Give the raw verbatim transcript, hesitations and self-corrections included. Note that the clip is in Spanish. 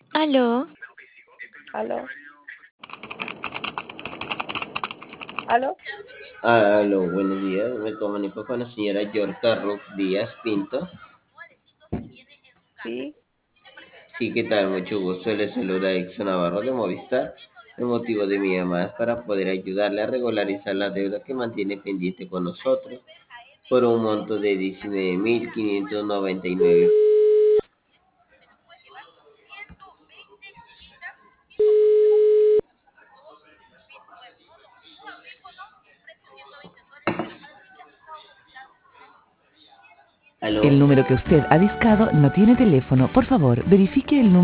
Aló, Aló, aló, Aló, buenos días. Me comunico con la señora Yorka Ruth Díaz Pinto. sí, Sí, ¿qué tal? Mucho gusto. Le saluda Exxon Navarro de Movistar. El motivo de mi llamada es para poder ayudarle a regularizar la deuda que mantiene pendiente con nosotros por un monto de diecinueve mil quinientos noventa y nueve. ¿Aló? El número que usted ha discado no tiene teléfono. Por favor, verifique el número.